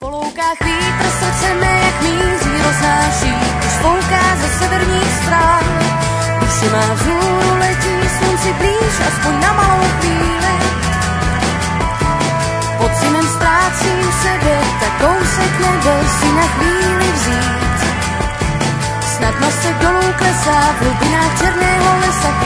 Po loukách vítr srdce mé jak mízí roznáší, už fouká ze severních strán. Už se má vzhůru letí, slunci blíž, aspoň na malou chvíli. Pod zimem ztrácím sebe, tak kousek nebe si na chvíli vzít. Snad nosek dolů klesá v hlubinách černého lesa.